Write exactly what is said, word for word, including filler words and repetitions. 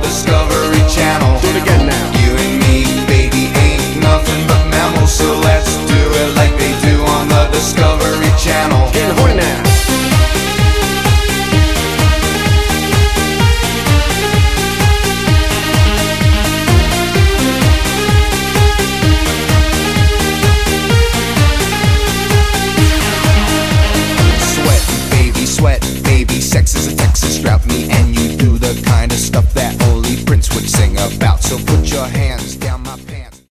Discovery Channel. Do it again now. You and me, baby, ain't nothing but mammals, so let's do it like they do on the Discovery Channel.